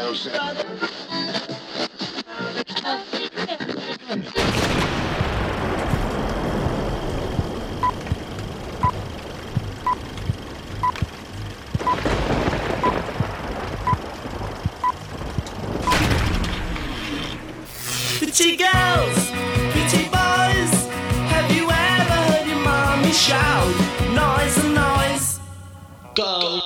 Pretty girls, pretty boys, have you ever heard your mommy shout? Noise and noise, go.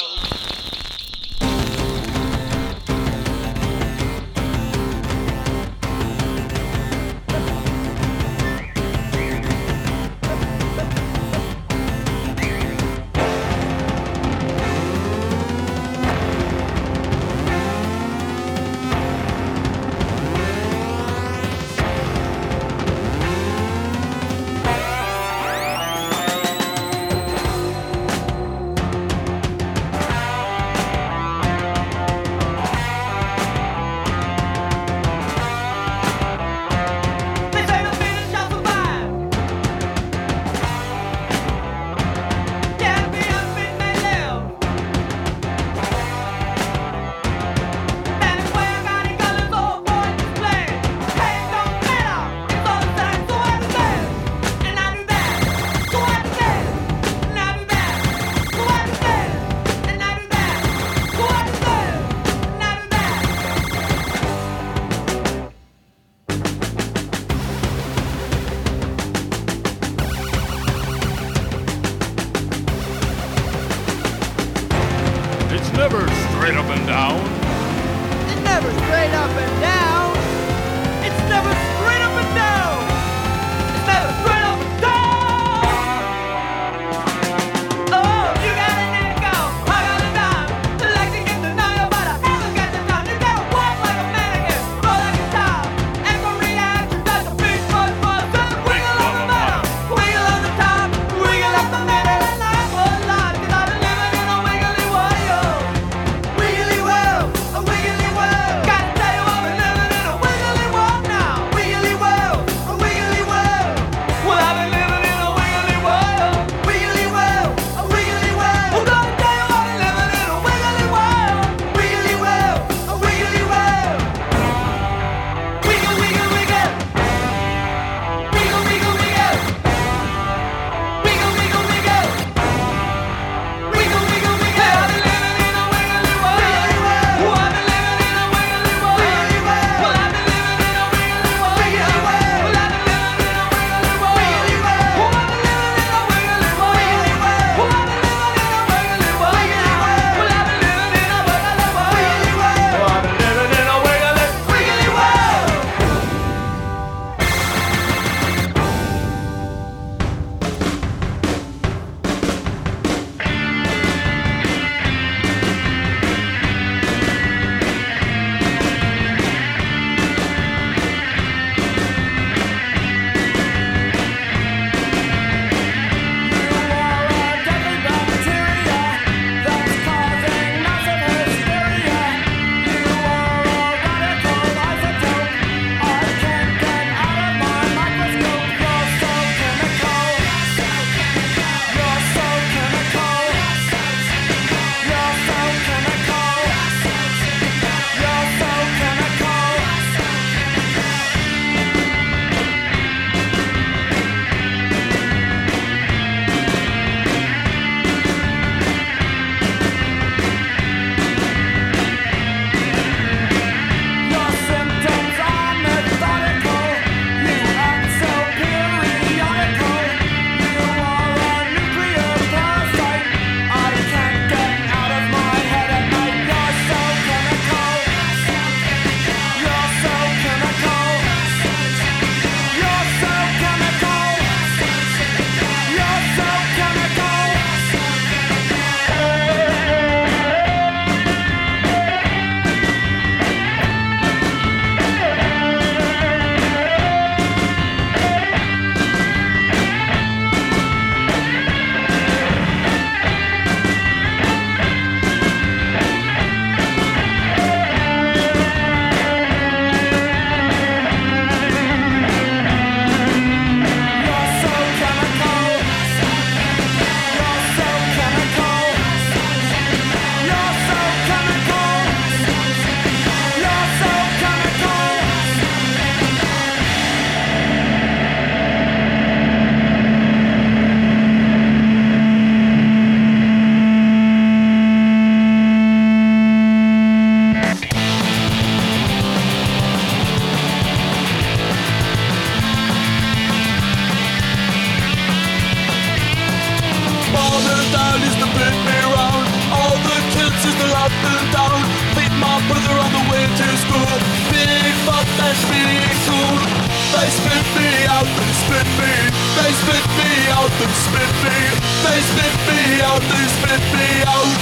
been to school. Big butt and being cool. They spit me out, they spit me. They spit me out, they spit me. They spit me out, they spit me out.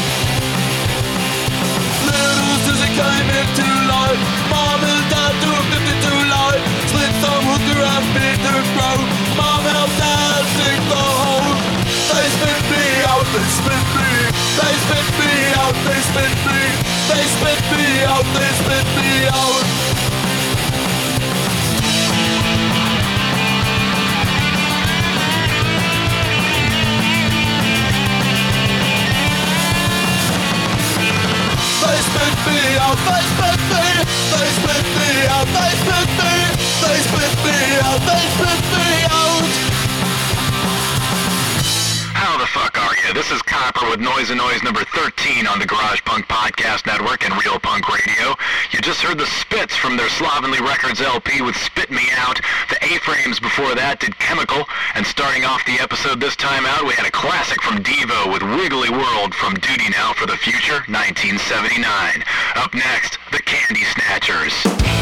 Little Susie came into life. Mom and Dad do a 52 life. Split thumb, hooker and Peter Crow. Mom helped Dad dig the hole. They spit me out, they spit me. They spit me out, they spit me. They spit me out, they spit me out. They spit me out, they spit me. They spit me out, they spit me. They spit me out, they spit me out. How the fuck are you? This is Copper with Noise and Noise number 13 on the Garage Punk Podcast Network and Real Punk Radio. You just heard the Spits from their Slovenly Records LP with Spit Me Out. The A-Frames before that did Chemical. And starting off the episode this time out, we had a classic from Devo with Wiggly World from Duty Now for the Future, 1979. Up next, the Candy Snatchers.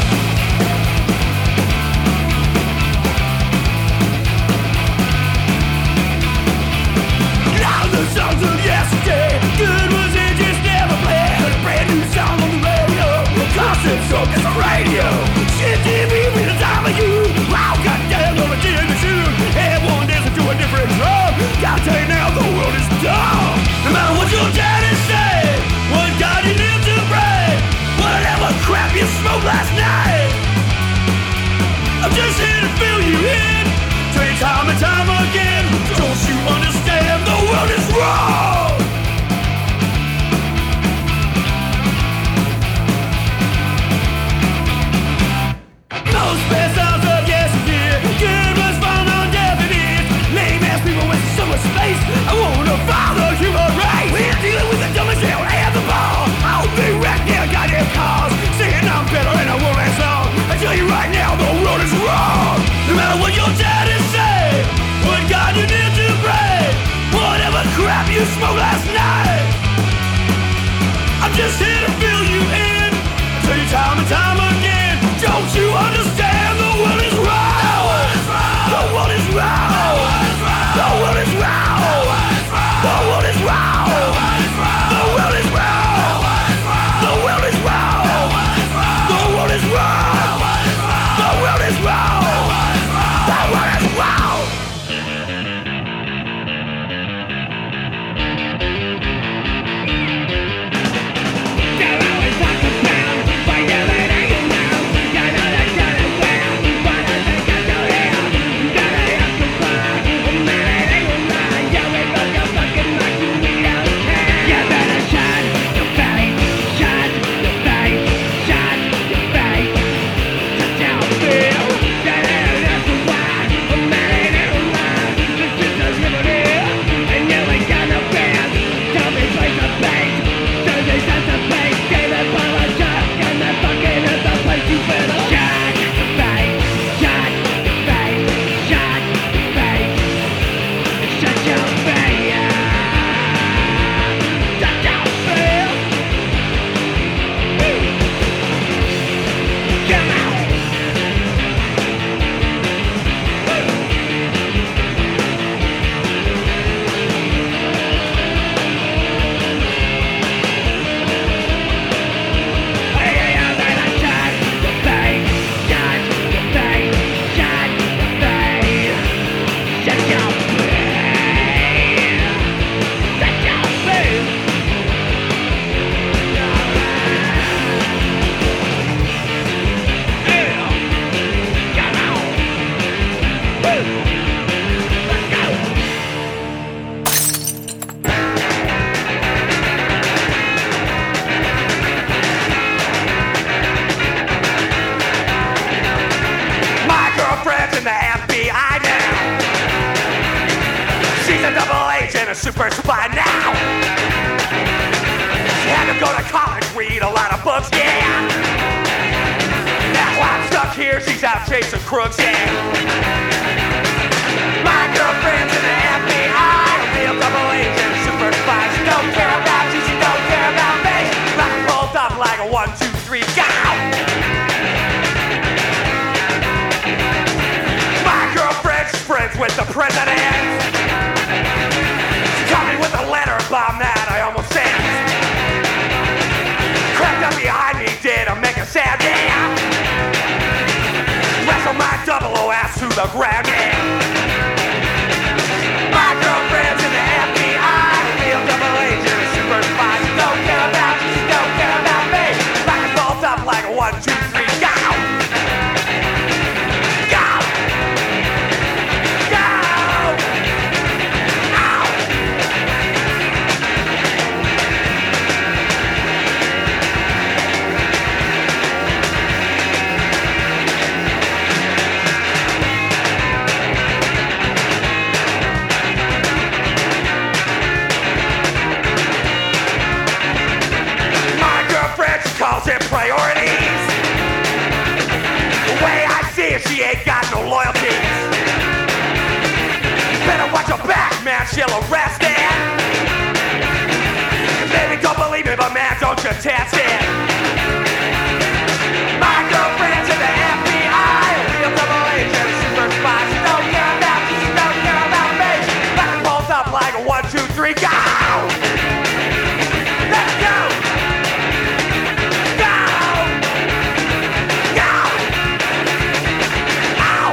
The songs of yesterday, good was it just never played. A brand new song on the radio, constant soak as a radio. Shit TV with the time of you. Wow, goddamn, I'm a G in the shoe. Everyone dancing to a different drum. Gotta tell you now, the world is dumb. No matter what your daddy say, what God you live to pray, whatever crap you smoked last night, I'm just here to fill you in. Tell you time and time again, don't you understand? The world is wrong. Most best songs of yesteryear, good was fun on Japanese. Lame ass people with so much space. I wanna follow the human race. We're dealing with the dumbest hell and the ball. I'll be wrecked now, goddamn cars. Saying I'm better and I won't last long. I tell you right now, the world is wrong. No matter what your daddy say, what God you need to pray, whatever crap you smoked last night, I'm just here to fill you in. I tell you time and time again, don't you understand? The world is wrong. The world is wrong. The world is wrong. The world is wrong. The world is wrong. The world is wrong. The world is wrong. The world is wrong. The world is wrong. a super spy now. She had to go to college, read a lot of books, yeah. Now I'm stuck here, she's out chasing crooks, yeah. My girlfriend's in the FBI, real double agent, super spy. She don't care about you, she don't care about me. Like pulled up like a 1, 2, 3 Go! My girlfriend's friends with the president. She caught me with a letter bomb that I almost sent. Crept up behind me, did I make a sound, yeah. Wrestle my double O ass to the ground, yeah. My girlfriend's in the FBI, real double agent, super spy. She don't care about me. Back and balls up like a 1, 2, 3, go! Go! Go! Ow! My girlfriend, she calls it priorities. The way I see it, she ain't got no loyalties. Better watch her back, man, she'll arrest it. Maybe don't believe me, but man, don't you test it. My girlfriend's in the FBI, real double agent, super spy. She don't care about me. Back and balls up like a 1, 2, 3, go! Let's go! Go! Go! Ow!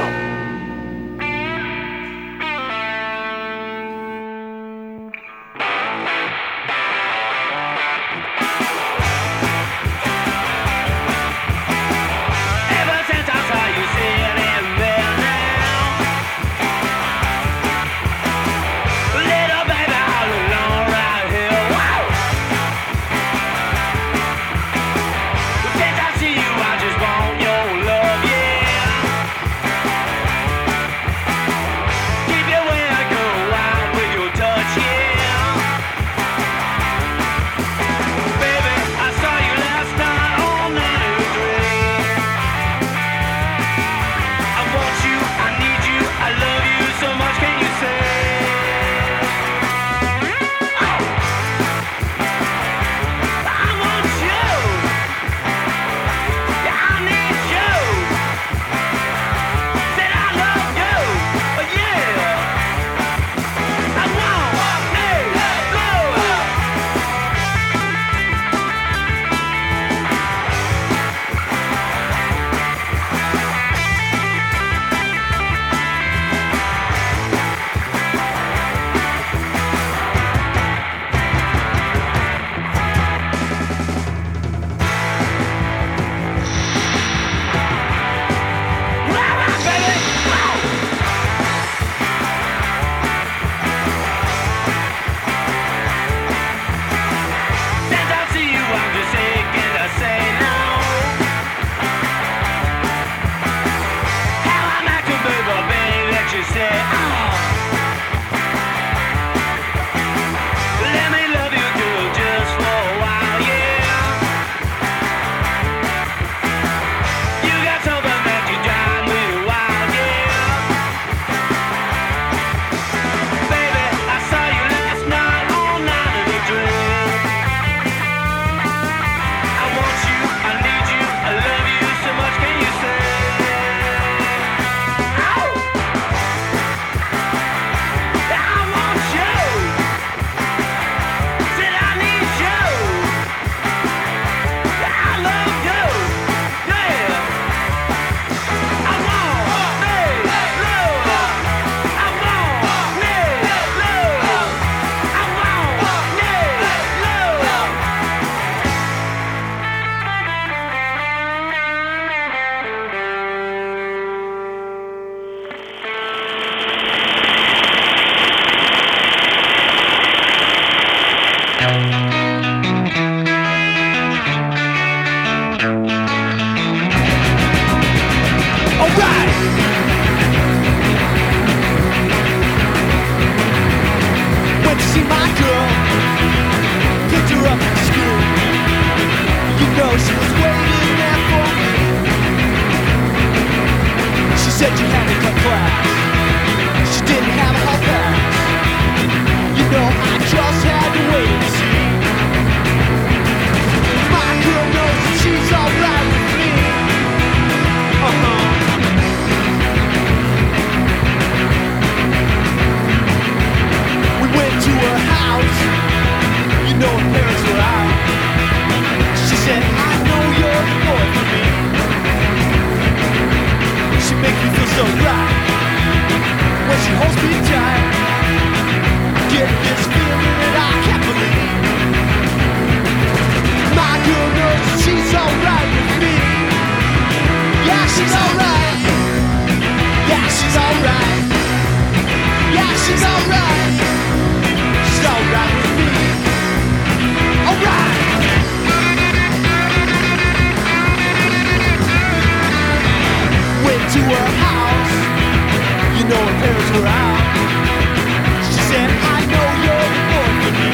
her house. You know her parents were out. She said, I know you're the boy for me.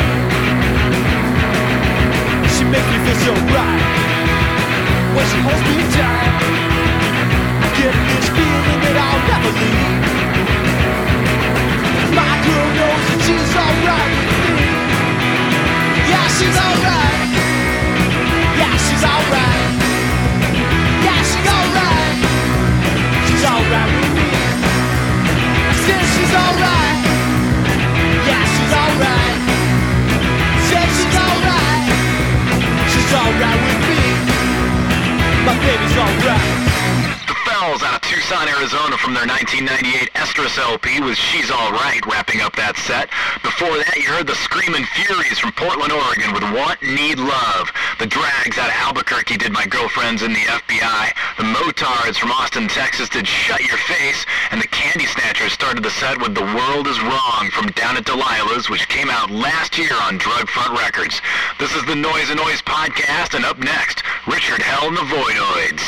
She makes me feel so right when she holds me tight. I get this feeling that I'll never leave. My girl knows that she's alright with me. Yeah, she's alright. Yeah, she's alright. Yeah, she's alright. She's alright with me. I said she's alright. Yeah, she's alright. Said she's alright. She's alright with me. My baby's alright. The Fells out of Tucson, Arizona from their 1998 Estrus LP with She's Alright wrapping up that set. Before that, you heard the Screamin' Furies from Portland, Oregon with Want, Need, Love. The Drags out of Albuquerque did My Girlfriend's in the FBI. The Motards from Austin, Texas did Shut Your Face. And the Candy Snatchers started the set with The World Is Wrong from Down at Delilah's, which came out last year on Drug Front Records. This is the Noise and Noise podcast, and up next, Richard Hell and the Voidoids.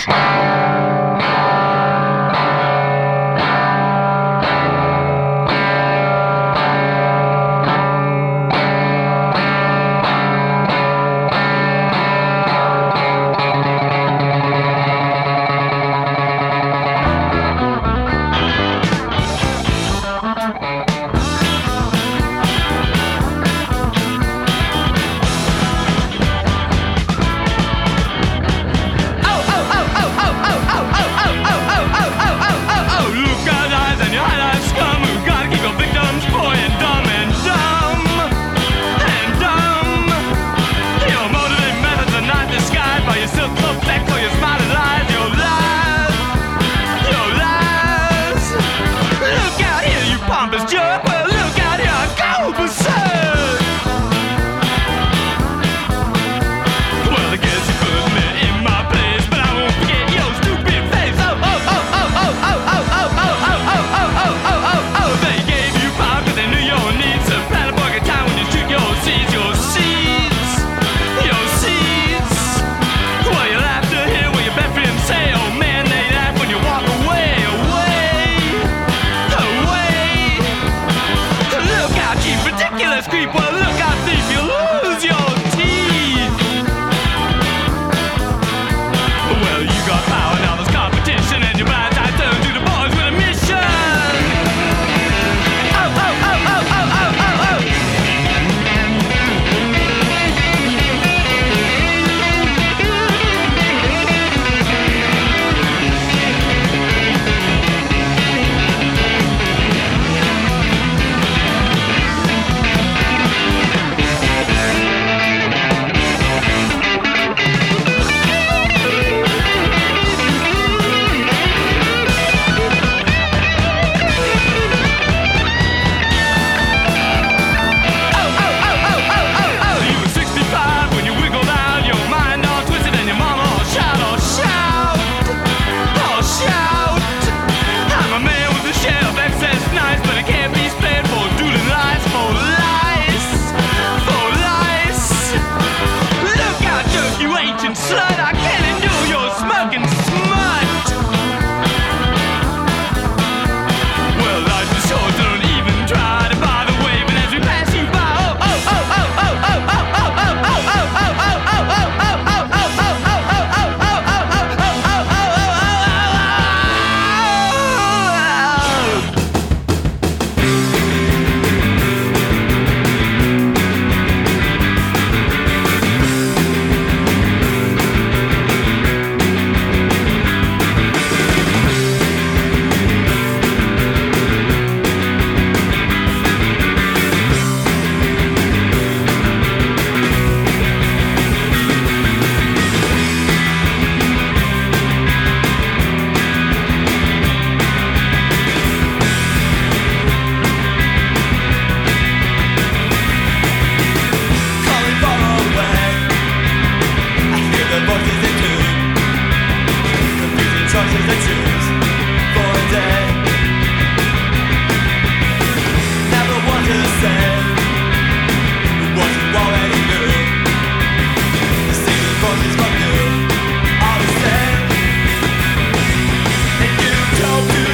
Don't do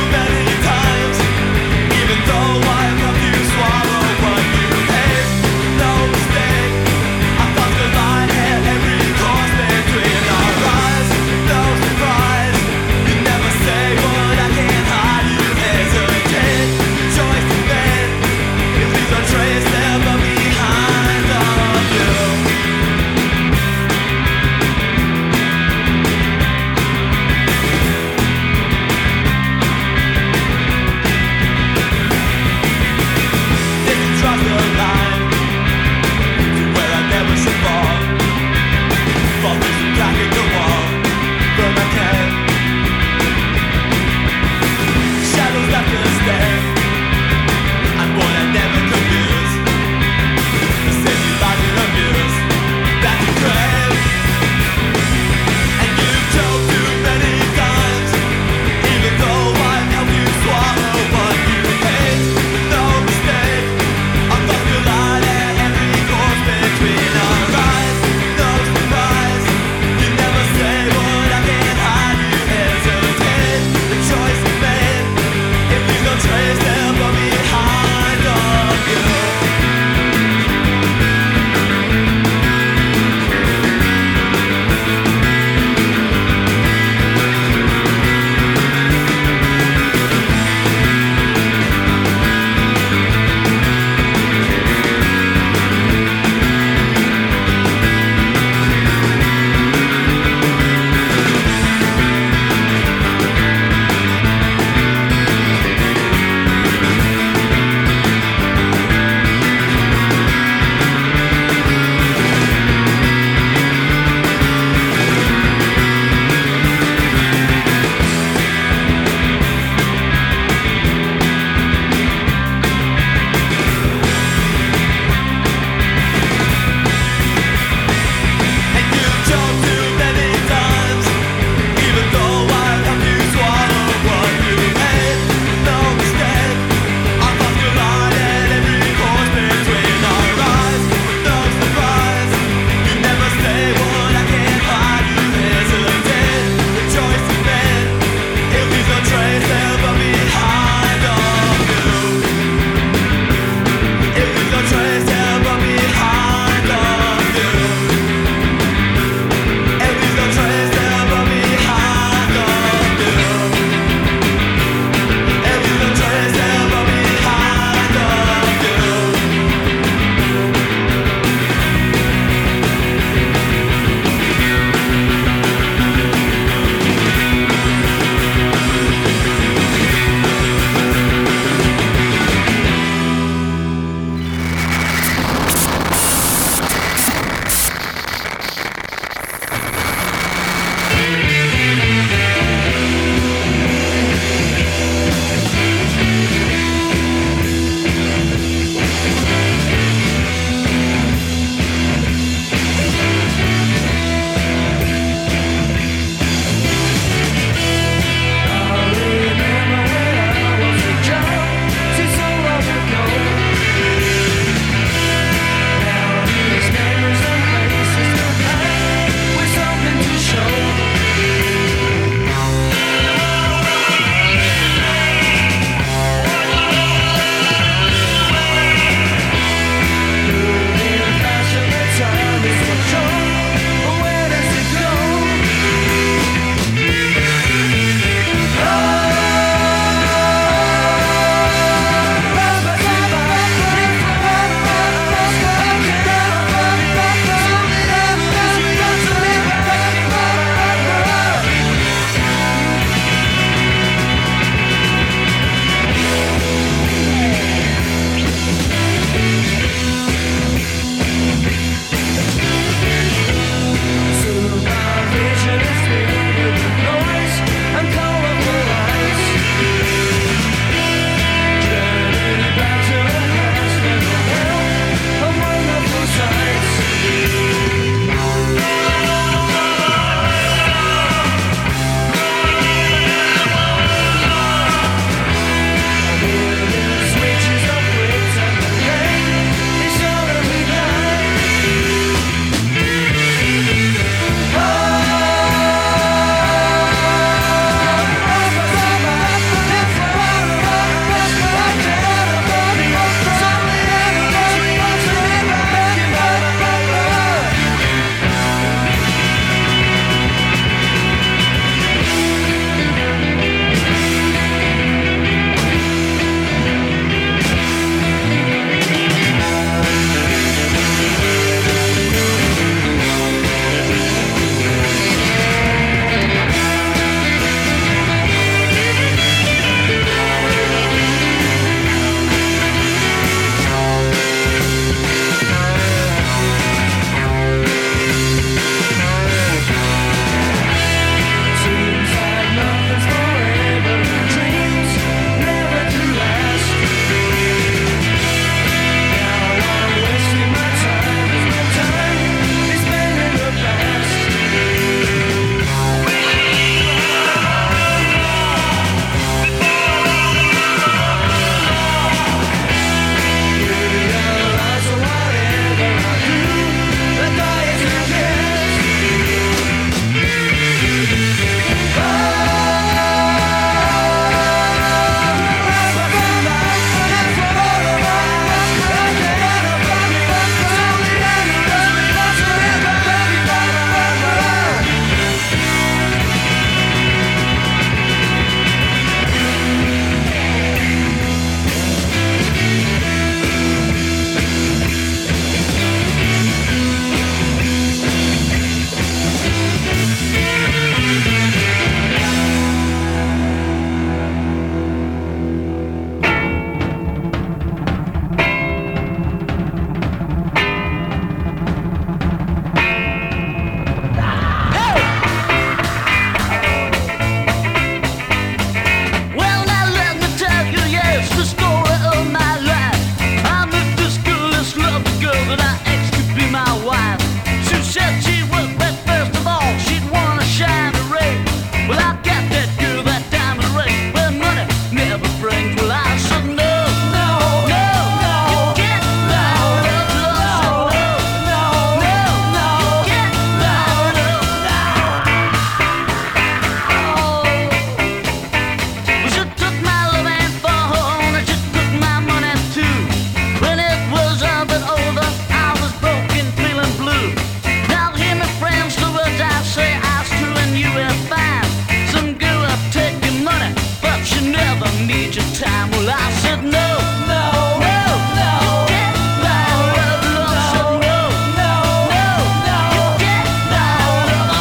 Well, I said no, no, no, no. You get my love, love. I said no, no, no, no. You get my love,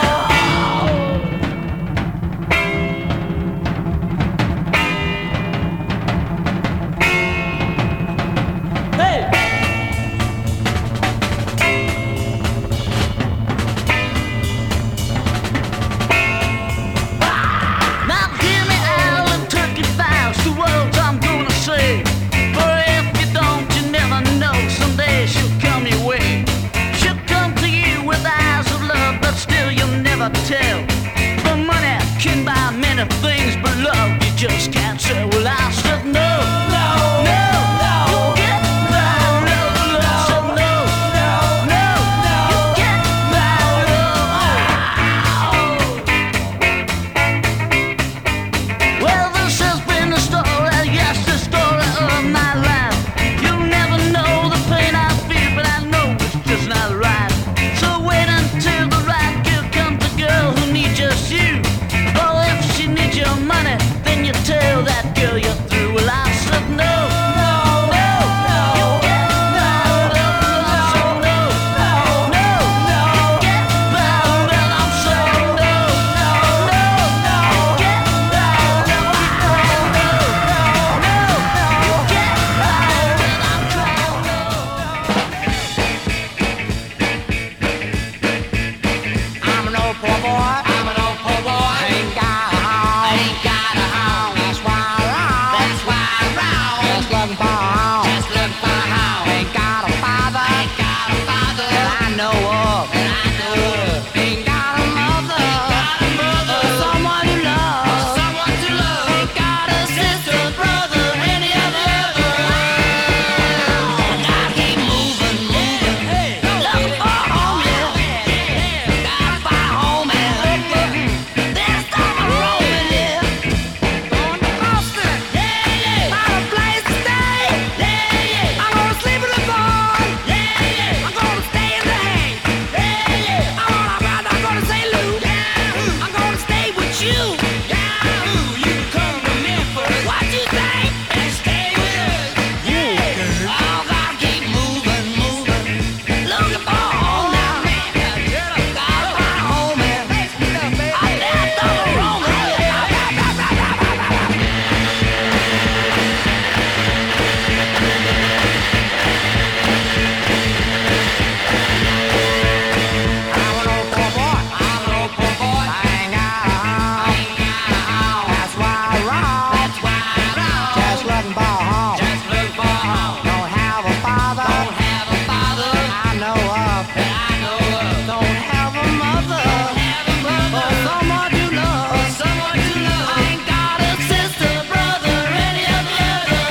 hey. Now hear me out and turkey vows, the words I'm gonna say. For if you don't, you never know. Someday she'll come your way. She'll come to you with eyes of love, but still you'll never tell. For money can buy many things, but love you just can't sell. Well, I said no, no, no, no. You get my love, love. I said no, no, no, no. You get my love. Well, this has been the story, yes, the story of my life. You'll never know the pain I feel, but I know it's just not right. So wait until the right girl comes, the girl who needs just you. Oh, if she needs your money, then you tell that girl you're through. Well, I said no, no, no, no. You get my love, I said no, no, no, no. You get my love, I'm saying no, no, no, no. You get my love, I'm saying no, no, no. You get my love, I'm trying no. I'm an old poor boy. I'm an old poor boy. Ain't got a home. Ain't got a home. That's why I roam. That's why I roam. Just looking for a home. Just looking for a home. Ain't got a father. Ain't got a father that I know of. That I know of. Ain't got a mother. Ain't got a mother. Someone to love. Someone to love. Ain't got a sister, brother, any other. And I keep moving, moving. Looking for a home, yeah. Gotta find a home, man. There's something wrong with it. Going to Boston, find a place to stay. I'm gonna sleep in the barn. I'm gonna stay in the hay. I'm gonna say Lou. I'm gonna stay with you. You come to Memphis. What you think? And stay with us. Oh, gotta keep moving, moving. Looking for a home now. Gotta find a home, man. There's something wrong with it. I'm an old poor boy. I'm an old poor boy. I ain't got a home. Ain't got a home. That's why I roam. That's why I roam. Just looking for a home. Just looking for a home. Don't have a father. Don't have a father I know of. That I know of. Don't have a mother. Don't have a mother. Or someone to love. Or someone to love. I ain't got a sister, brother, any other.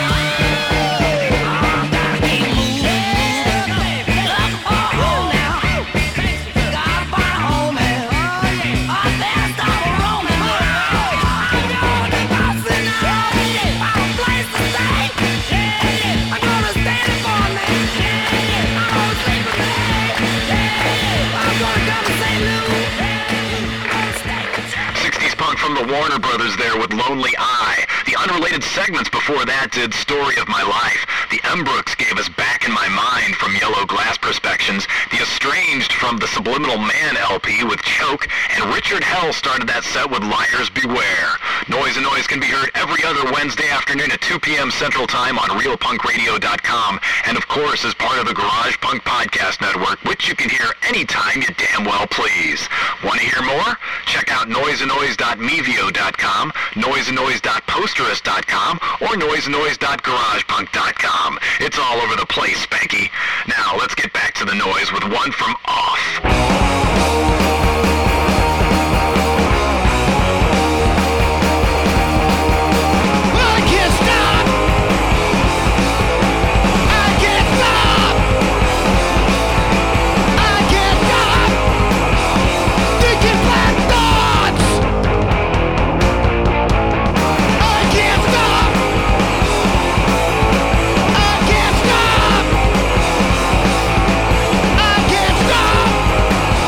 Gotta keep moving, moving. Looking for a home now. Gotta find a home, man. There's something wrong with me. I'm going to Boston now. Find a place to stay. I'm gonna stay in the barn, man. I'm gonna sleep in the hay. I'm gonna come to St. Louis. I'm gonna stay with you. 60s punk from the Warner Brothers there with Lonely Eye. The unrelated segments before that did Story of My Life. The M. Brooks gave us Back in My Mind from Yellow Glass Perspections. The Estranged from the Subliminal Man LP with Choke. And Richard Hell started that set with Liars Beware. Noise and Noise can be heard every other Wednesday afternoon at 2 p.m. Central Time on RealPunkRadio.com. And of course as part of the Garage Punk Podcast Network, which you can hear anytime you damn well please. Want to hear more? Check out noiseandnoise.mevio.com, noiseandnoise.posterous.com, or noiseandnoise.garagepunk.com. It's all over the place, Spanky. Now, let's get back to the noise with one from Off. I can't stop. I can't stop. I can't stop thinking bad thoughts. I can't stop. I can't stop. I can't stop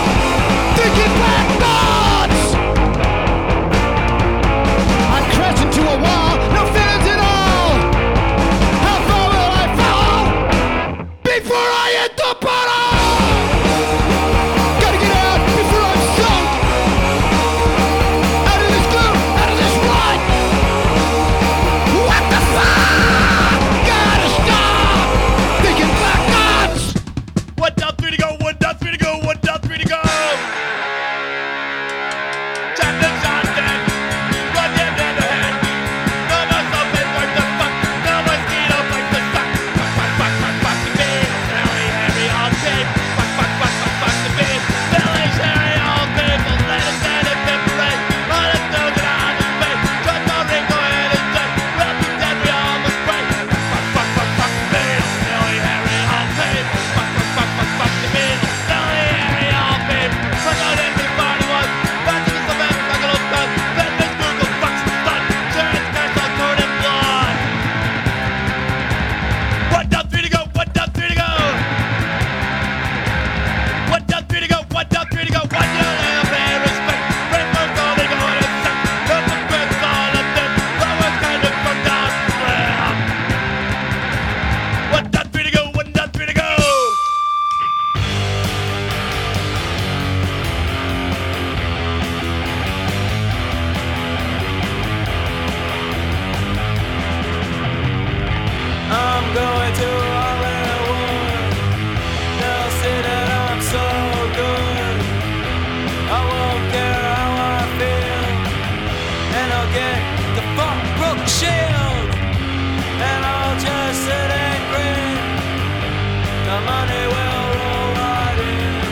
I'll get the fuck Brooke Shield, and I'll just sit and grin. The money will roll right in.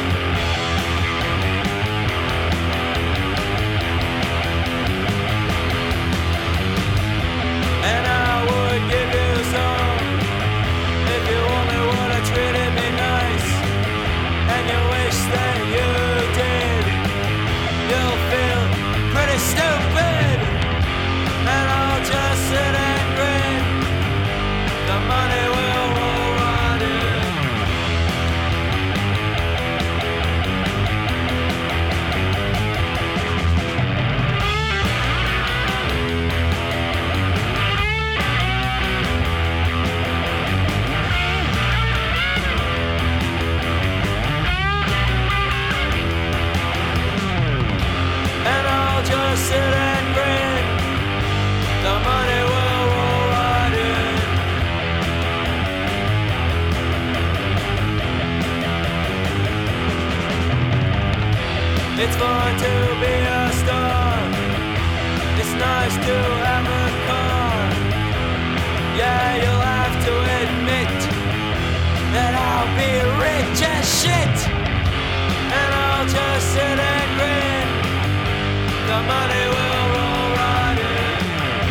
And I would give you some if you only would have treated me nice. And you wish that you did. You'll feel pretty stupid. And I'll just sit and grin. The money will roll right in. And I'll just sit and grin. The money will roll right in. It's fun to be a star. It's nice to have a car. Yeah, you'll have to admit that I'll be rich as shit. And I'll just sit and grin. The money will roll right in.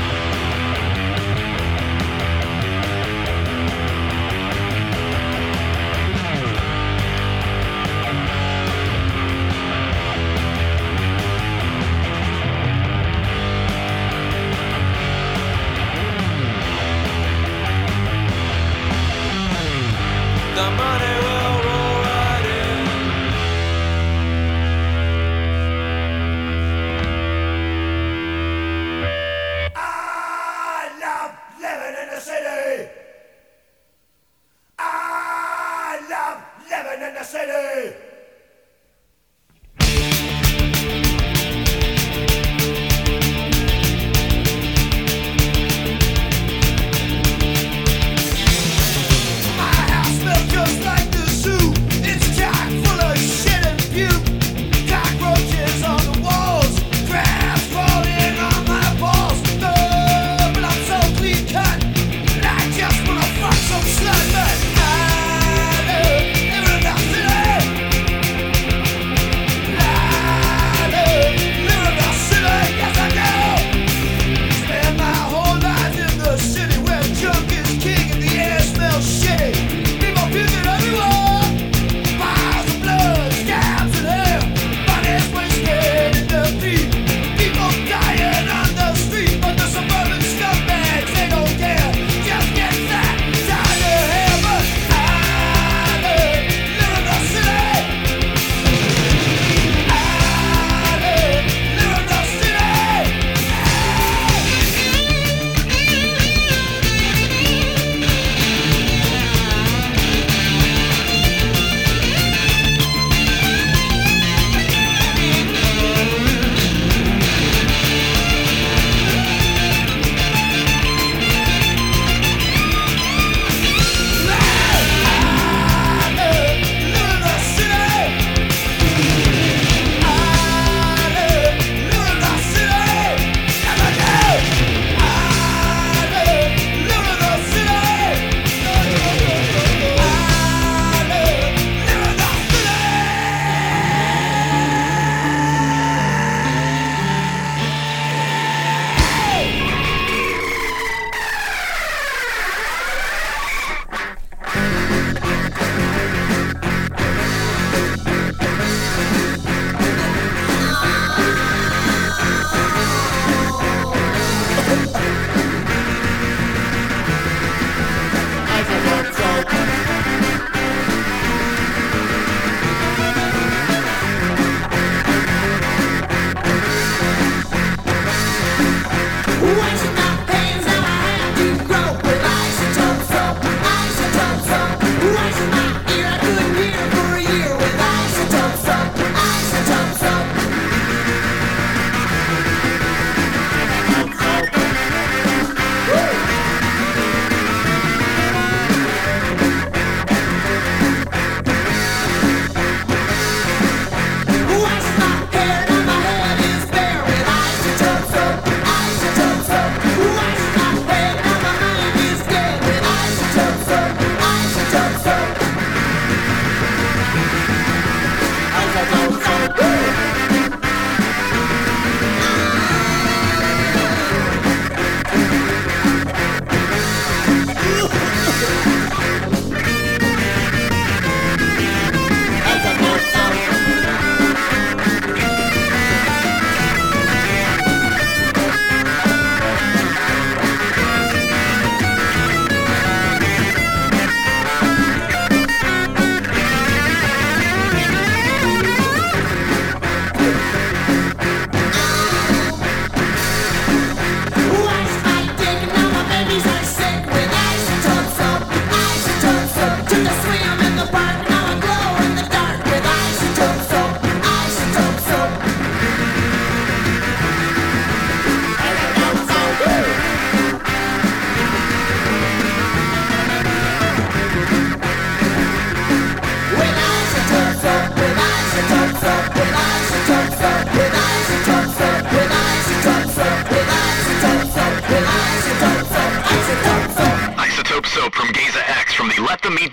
The money will roll right in.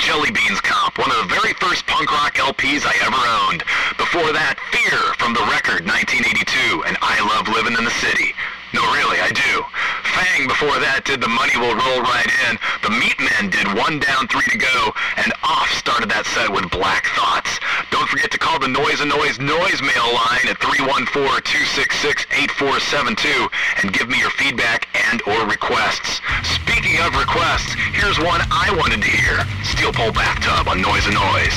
Jelly Beans Comp, one of the very first punk rock LPs I ever owned. Before that, Fear from the record 1982, and I Love Living in the City. No, really, I do. Fang before that did The Money Will Roll Right In. The Meatmen did One Down, Three to Go, and Off started that set with Black Thoughts. Don't forget to call the Noise and Noise mail line at 314-266-8472 and give me your feedback and or requests. Speaking of requests, here's one I wanted to hear. Steel Pole Bathtub on Noise and Noise.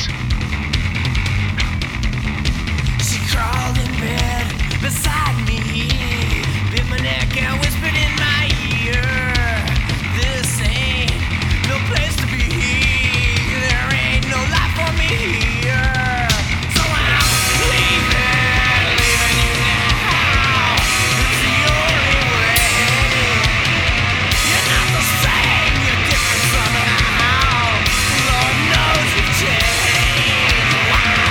She crawled in bed beside me, bit my neck and whispered in my ear, this ain't no place to be, there ain't no life for me here, so I'm leaving you now, it's the only way, you're not the same, you're different somehow, Lord knows you've changed, wow.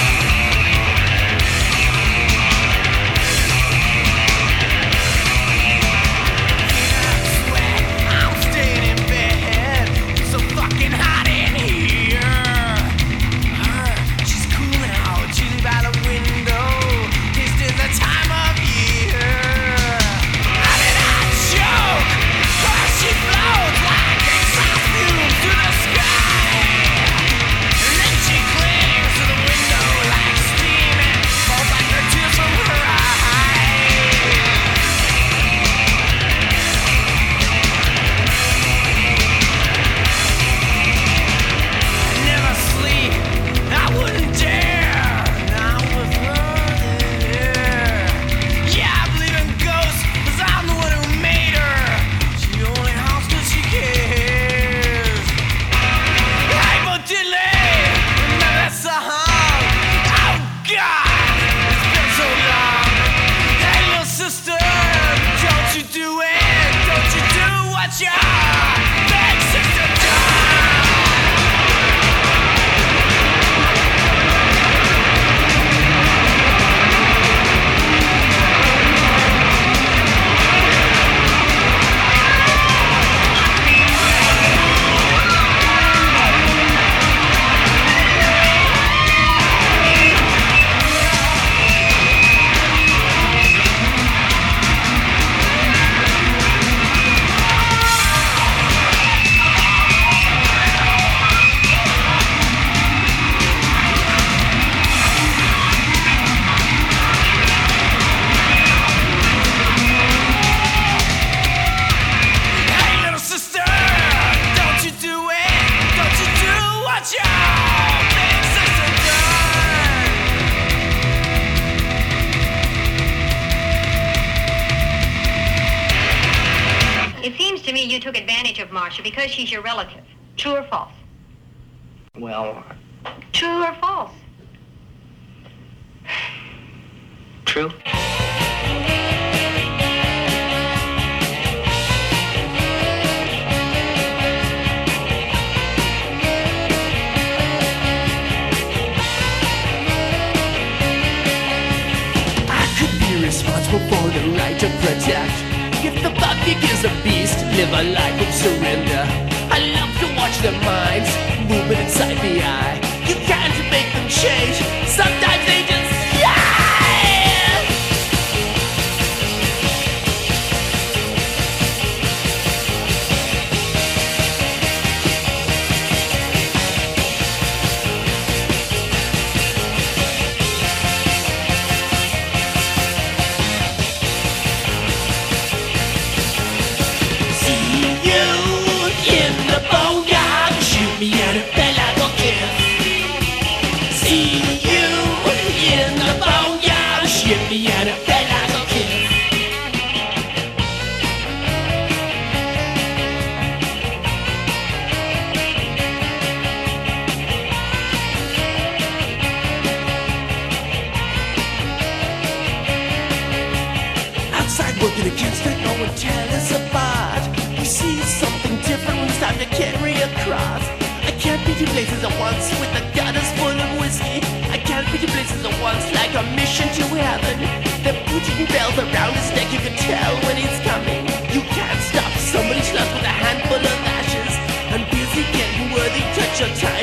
Because she's your relative. True or false? Well... True or false? True. I could be responsible for the right to protect. If the public is a beast, live a life of surrender. I love to watch their minds moving inside the eye. You can't make them change, sometimes they just working against it, no one tear us apart. We see something different when it's time to carry a cross. I can't be two places at once with the gutters full of whiskey. I can't be two places at once like a mission to heaven. They're putting bells around his neck, you can tell when he's coming. You can't stop somebody's lust with a handful of ashes. I'm busy getting worthy, touch your time.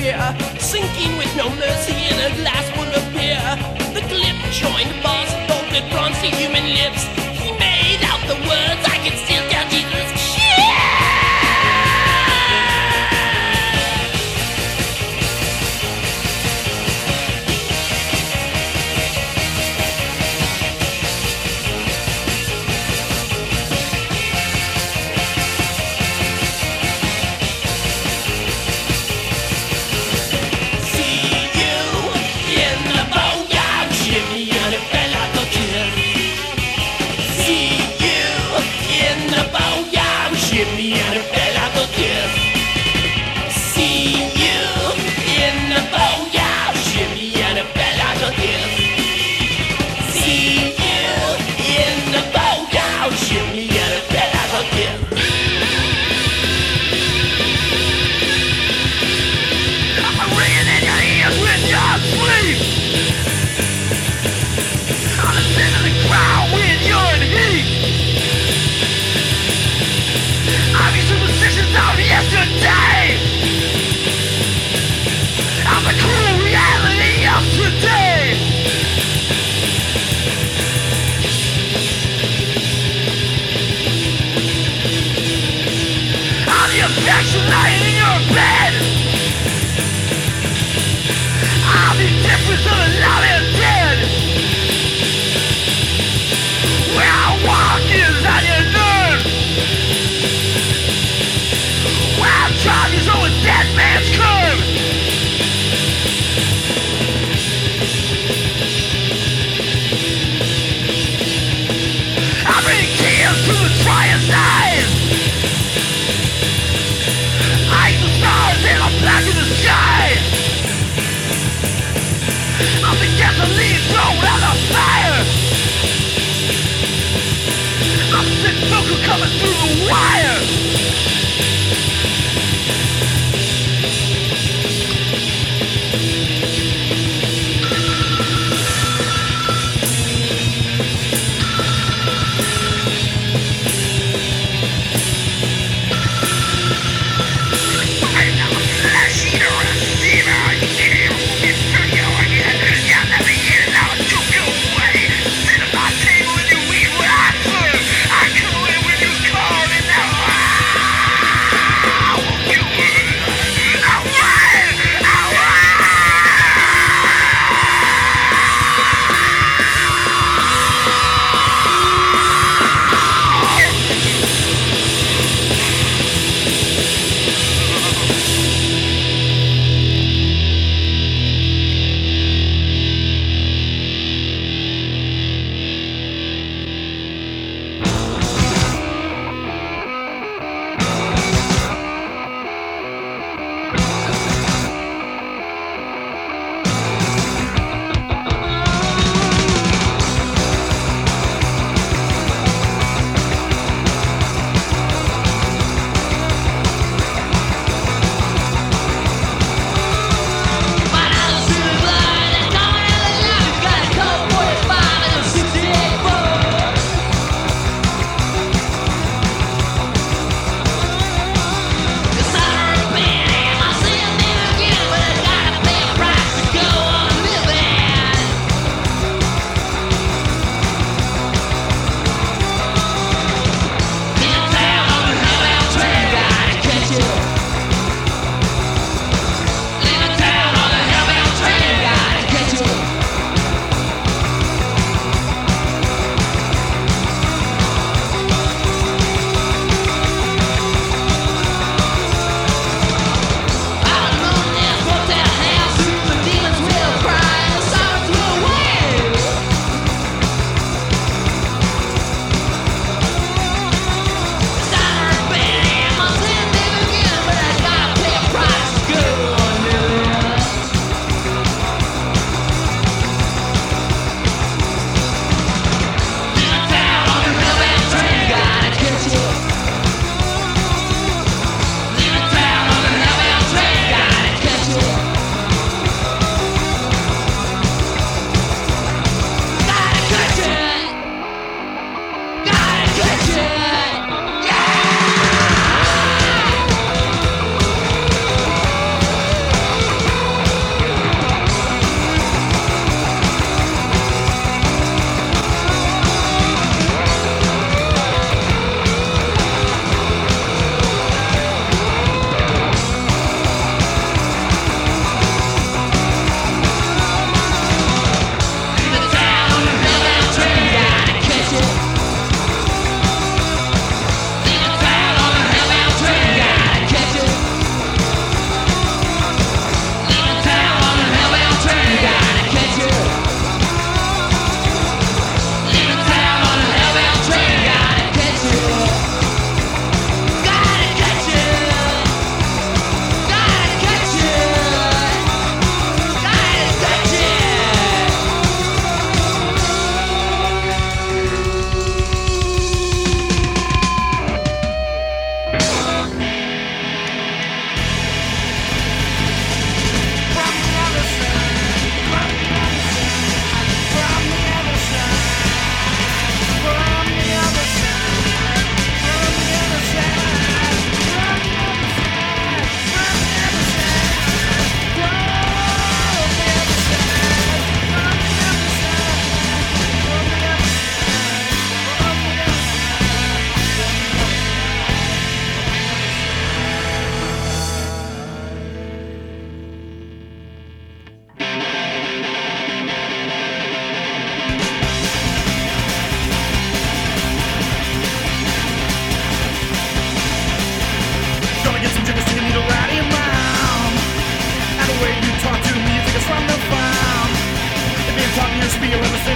fear, sinking with no mercy in a glass full of beer. The clip joined bars of bolted bronzy human lips. He made out the words, I can still tell Jesus. See you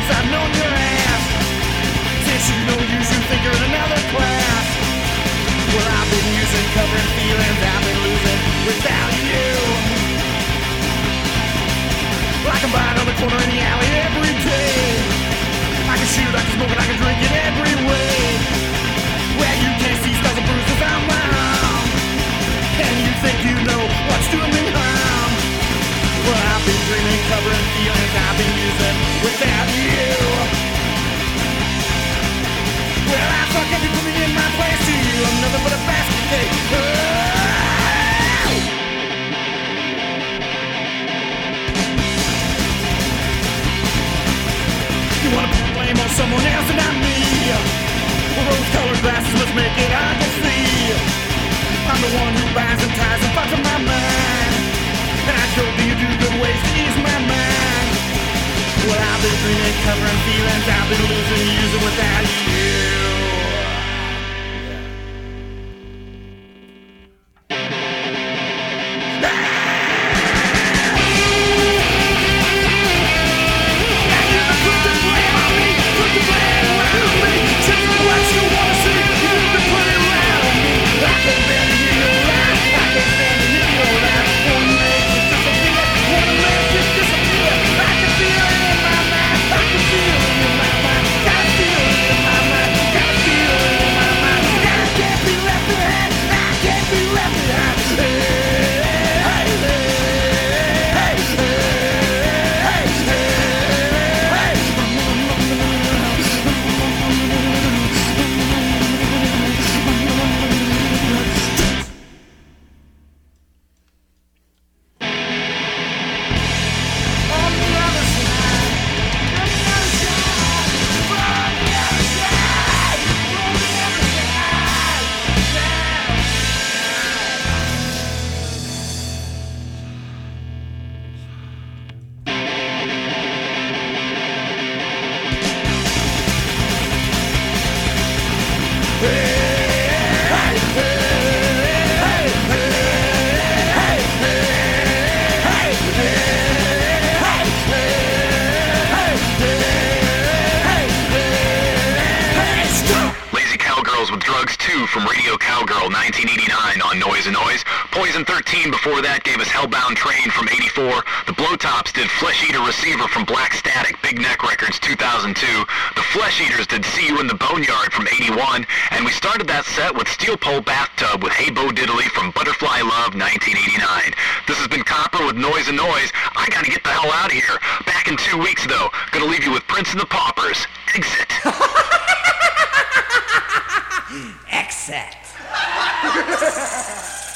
since I've known your ass. Since you know you should think you're in another class. Well, I've been using, covering feelings I've been losing without you. I can buy on the corner in the alley every day. I can shoot, I can smoke, and I can drink it every way. Where you can't see scars and bruises on my arm. And you think you know what's doing me harm. Well, I've been dreaming, covering feelings I've been using without you. Well, I fuck if you put me in my place to you. I'm nothing but a basket case. You wanna put blame on someone else and not me. Well, rose-colored glasses, let's make it hard to see. I'm the one who buys and ties and fucks with my mind. And I go do you do good ways to ease my mind. Well, I've been dreaming, covering feelings I've been losing, using without you. From Radio Cowgirl 1989 on Noise and Noise. Poison 13 before that gave us Hellbound Train from 84. The Blowtops did Flesh Eater Receiver from Black Static, Big Neck Records 2002. The Flesh Eaters did See You in the Boneyard from 81. And we started that set with Steel Pole Bathtub with Hey Bo Diddley from Butterfly Love 1989. This has been Copper with Noise and Noise. I gotta get the hell out of here. Back in 2 weeks though. Gonna leave you with Prince and the Paupers. Exit. Exit.